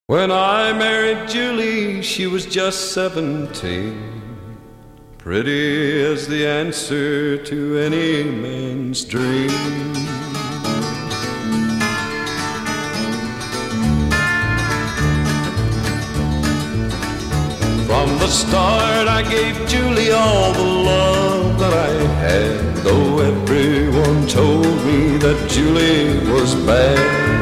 When I married Julie, she was just 17, pretty as the answer to any man's dream. From the start I gave Julie all the love that I had, though everyone told me that Julie was bad.